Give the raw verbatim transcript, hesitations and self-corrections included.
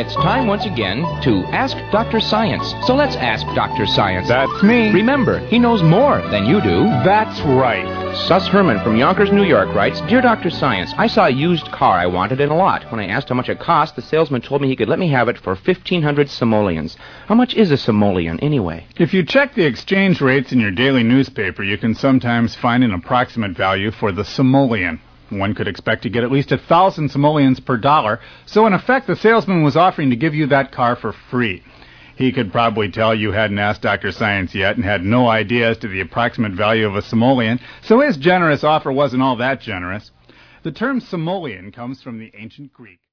it's time once again to Ask Doctor Science. So let's ask Doctor Science. That's me. Remember, he knows more than you do. That's right. Sus Herman from Yonkers, New York writes, Dear Doctor Science, I saw a used car I wanted in a lot. When I asked how much it cost, the salesman told me he could let me have it for fifteen hundred simoleons. How much is a simoleon, anyway? If you check the exchange rates in your daily newspaper, you can sometimes find an approximate value for the simoleon. One could expect to get at least a thousand simoleons per dollar, so in effect the salesman was offering to give you that car for free. He could probably tell you hadn't asked Doctor Science yet and had no idea as to the approximate value of a simoleon, so his generous offer wasn't all that generous. The term simoleon comes from the ancient Greek.